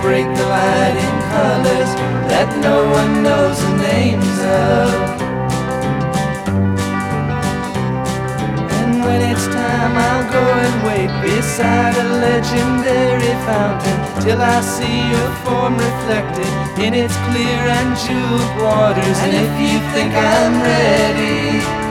break the light in colors that no one knows the names of. And when it's time, I'll go and wait beside a legendary fountain till I see your form reflected in its clear and jeweled waters. And if you think I'm ready,